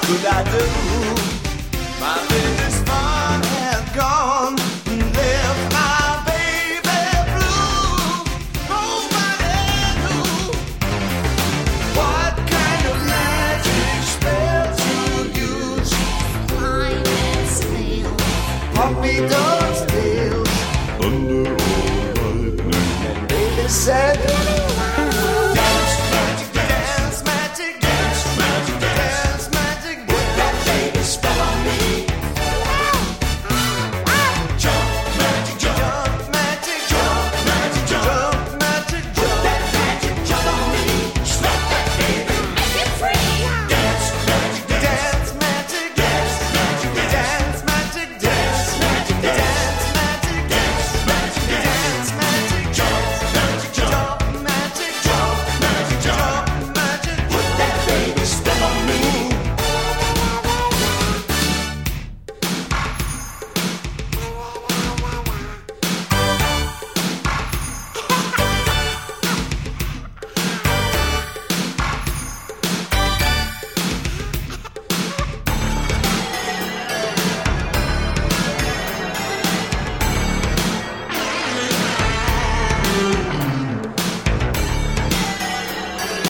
could I do? My baby's fun has gone, left my baby blue. Nobody knew what kind of magic spell to use. Blind and snail, puppy dog's tails, thunder or lightning, and baby said